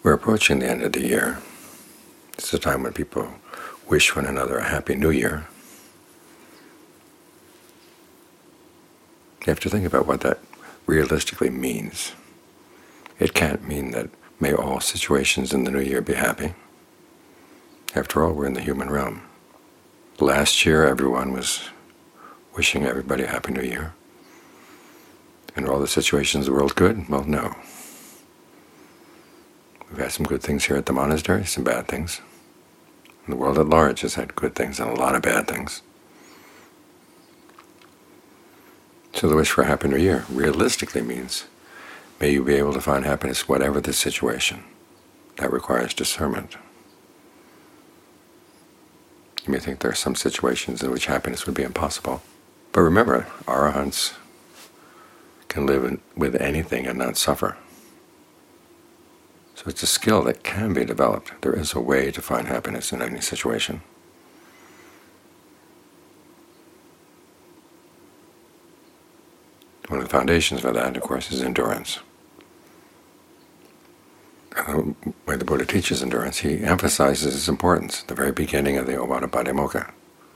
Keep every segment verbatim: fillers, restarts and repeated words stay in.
We're approaching the end of the year. It's a time when people wish one another a happy new year. You have to think about what that realistically means. It can't mean that may all situations in the new year be happy. After all, we're in the human realm. Last year, everyone was wishing everybody a happy new year. And are all the situations in the world good? Well, no. We've had some good things here at the monastery, some bad things. And the world at large has had good things and a lot of bad things. So the wish for a happy new year realistically means, may you be able to find happiness whatever the situation. That requires discernment. You may think there are some situations in which happiness would be impossible. But remember, arahants can live in, with anything and not suffer. So it's a skill that can be developed. There is a way to find happiness in any situation. One of the foundations for that, of course, is endurance. And the way the Buddha teaches endurance, he emphasizes its importance at the very beginning of the Ovada Patimokkha.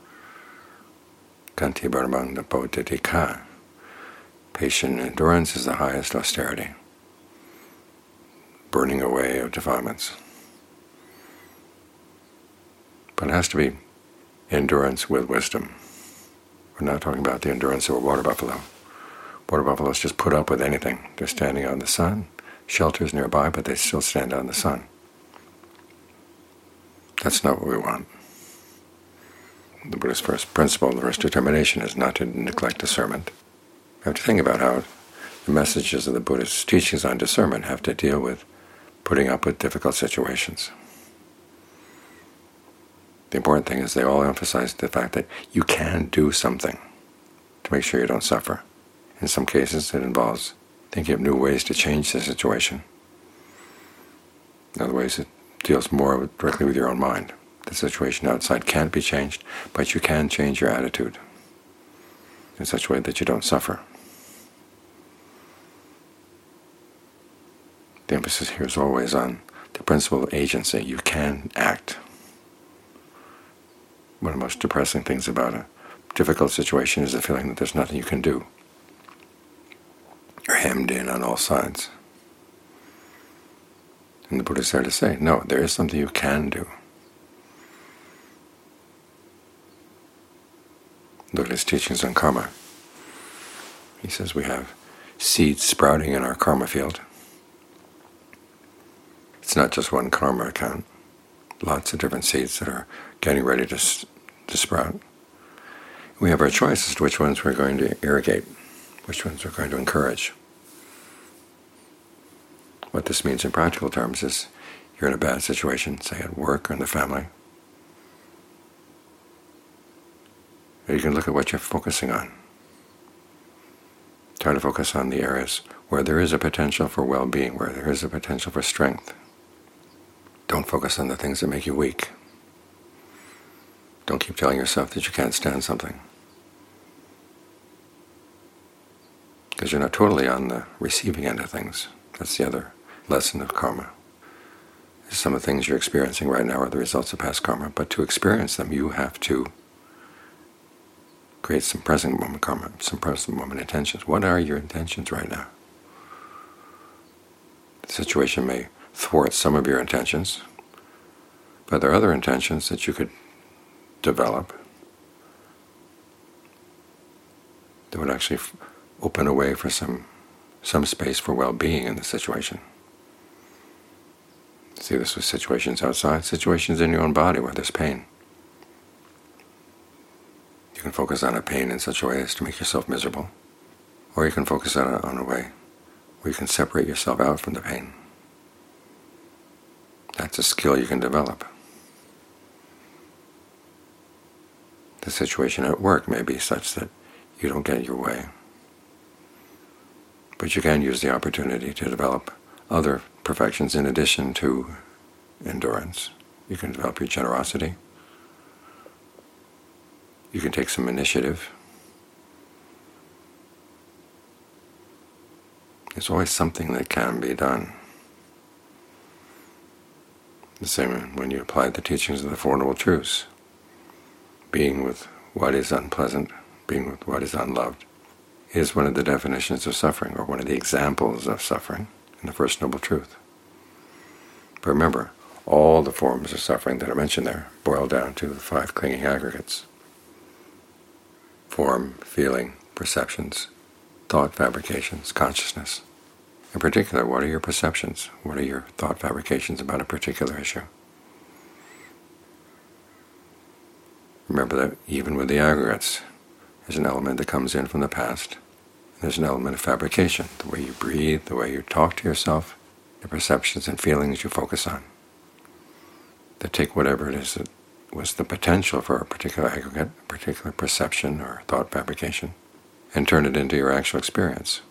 Kanti Bharamang Bodhitika. Patient endurance is the highest austerity, burning away of defilements. But it has to be endurance with wisdom. We're not talking about the endurance of a water buffalo. Water buffaloes just put up with anything. They're standing out in the sun, shelter's nearby, but they still stand out in the sun. That's not what we want. The Buddha's first principle, the first determination, is not to neglect discernment. We have to think about how the messages of the Buddha's teachings on discernment have to deal with putting up with difficult situations. The important thing is they all emphasize the fact that you can do something to make sure you don't suffer. In some cases it involves thinking of new ways to change the situation. In other ways it deals more directly with your own mind. The situation outside can't be changed, but you can change your attitude in such a way that you don't suffer. The emphasis here is always on the principle of agency. You can act. One of the most depressing things about a difficult situation is the feeling that there's nothing you can do. You're hemmed in on all sides. And the Buddha is there to say, no, there is something you can do. Look at his teachings on karma. He says we have seeds sprouting in our karma field. It's not just one karma account. Lots of different seeds that are getting ready to, to sprout. We have our choice as to which ones we're going to irrigate, which ones we're going to encourage. What this means in practical terms is you're in a bad situation, say at work or in the family. And you can look at what you're focusing on. Try to focus on the areas where there is a potential for well-being, where there is a potential for strength. Don't focus on the things that make you weak. Don't keep telling yourself that you can't stand something, because you're not totally on the receiving end of things. That's the other lesson of karma. Some of the things you're experiencing right now are the results of past karma, but to experience them you have to create some present moment karma, some present moment intentions. What are your intentions right now? The situation may thwart some of your intentions, but there are other intentions that you could develop that would actually open a way for some some space for well-being in the situation. See this with situations outside, situations in your own body where there's pain. You can focus on a pain in such a way as to make yourself miserable, or you can focus on it on a way where you can separate yourself out from the pain. That's a skill you can develop. The situation at work may be such that you don't get your way, but you can use the opportunity to develop other perfections in addition to endurance. You can develop your generosity. You can take some initiative. There's always something that can be done. The same when you apply the teachings of the Four Noble Truths. Being with what is unpleasant, being with what is unloved, is one of the definitions of suffering, or one of the examples of suffering in the First Noble Truth. But remember, all the forms of suffering that are mentioned there boil down to the five clinging aggregates: form, feeling, perceptions, thought fabrications, consciousness. In particular, what are your perceptions? What are your thought fabrications about a particular issue? Remember that even with the aggregates, there's an element that comes in from the past, and there's an element of fabrication, the way you breathe, the way you talk to yourself, the perceptions and feelings you focus on, that take whatever it is that was the potential for a particular aggregate, a particular perception or thought fabrication, and turn it into your actual experience.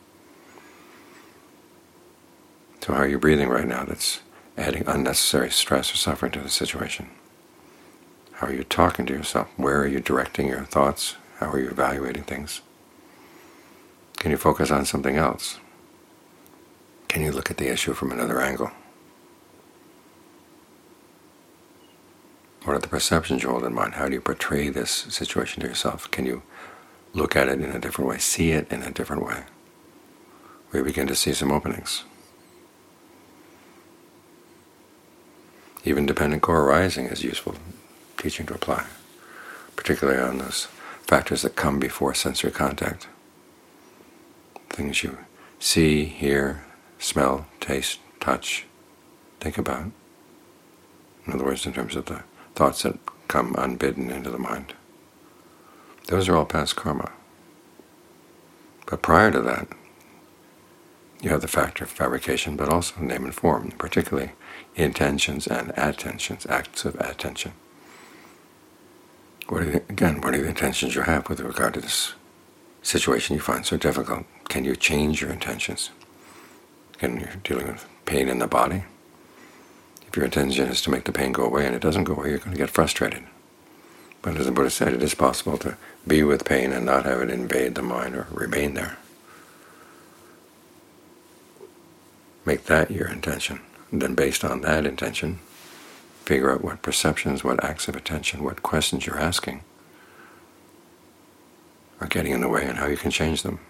So how are you breathing right now that's adding unnecessary stress or suffering to the situation? How are you talking to yourself? Where are you directing your thoughts? How are you evaluating things? Can you focus on something else? Can you look at the issue from another angle? What are the perceptions you hold in mind? How do you portray this situation to yourself? Can you look at it in a different way, see it in a different way? We begin to see some openings. Even dependent co-arising is useful teaching to apply, particularly on those factors that come before sensory contact. Things you see, hear, smell, taste, touch, think about. In other words, in terms of the thoughts that come unbidden into the mind. Those are all past karma. But prior to that, you have the factor of fabrication, but also name and form, particularly intentions and attentions, acts of attention. What are the, again, what are the intentions you have with regard to this situation you find so difficult? Can you change your intentions? Can you're dealing with pain in the body? If your intention is to make the pain go away and it doesn't go away, you're going to get frustrated. But as the Buddha said, it is possible to be with pain and not have it invade the mind or remain there. Make that your intention. And then based on that intention, figure out what perceptions, what acts of attention, what questions you're asking are getting in the way and how you can change them.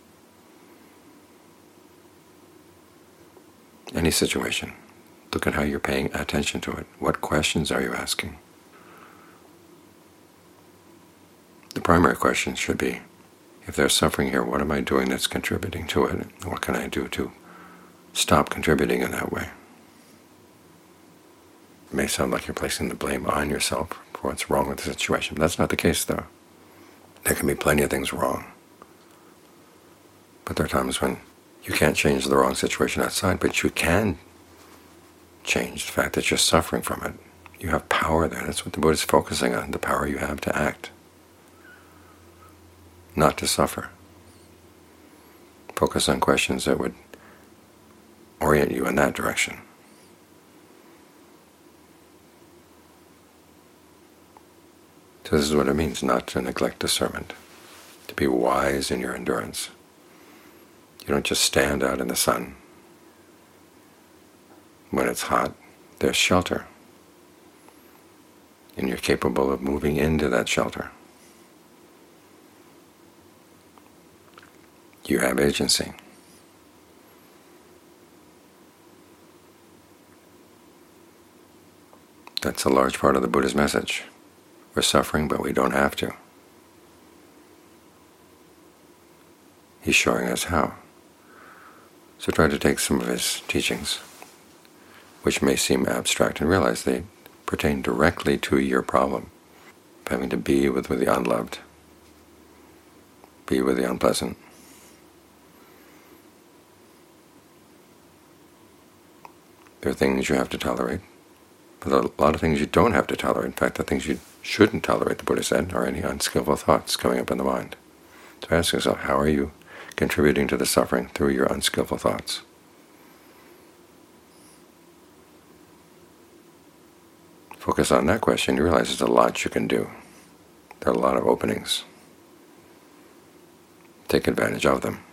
Any situation, look at how you're paying attention to it. What questions are you asking? The primary question should be, if there's suffering here, what am I doing that's contributing to it? What can I do to stop contributing in that way? It may sound like you're placing the blame on yourself for what's wrong with the situation, but that's not the case, though. There can be plenty of things wrong. But there are times when you can't change the wrong situation outside, but you can change the fact that you're suffering from it. You have power there. That's what the Buddha is focusing on, the power you have to act, not to suffer. Focus on questions that would orient you in that direction. So this is what it means not to neglect discernment, to be wise in your endurance. You don't just stand out in the sun. When it's hot, there's shelter, and you're capable of moving into that shelter. You have agency. That's a large part of the Buddha's message. We're suffering, but we don't have to. He's showing us how. So try to take some of his teachings, which may seem abstract, and realize they pertain directly to your problem of having to be with, with the unloved, be with the unpleasant. There are things you have to tolerate, but a lot of things you don't have to tolerate. In fact, the things you shouldn't tolerate, the Buddha said, are any unskillful thoughts coming up in the mind. So ask yourself, how are you contributing to the suffering through your unskillful thoughts? Focus on that question, you realize there's a lot you can do. There are a lot of openings. Take advantage of them.